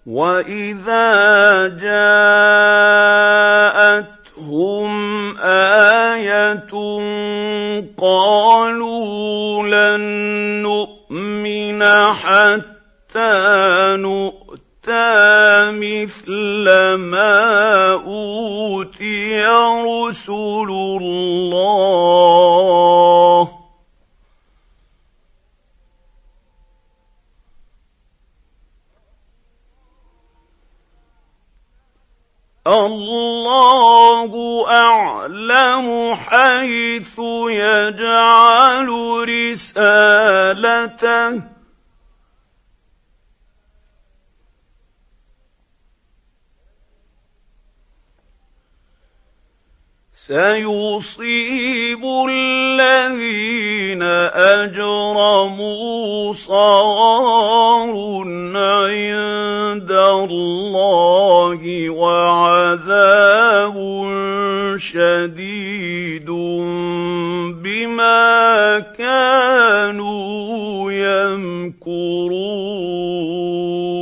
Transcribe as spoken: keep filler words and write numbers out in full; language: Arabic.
وَإِذَا جَاءَتْهُمْ آيَةٌ قَالُوا لَن نُّؤْمِنَ حَتَّىٰ نُؤْتَىٰ مِثْلَ مَا أُوتِيَ رُسُلُ اللَّهِ ۘ اللَّهُ أَعْلَمُ حَيْثُ يَجْعَلُ رِسَالَتَهُ ۗ سَيُصِيبُ الَّذِينَ أَجْرَمُوا صَغَارٌ عِندَ اللَّهِ وَعَذَابٌ شَدِيدٌ بِمَا كَانُوا يَمْكُرُونَ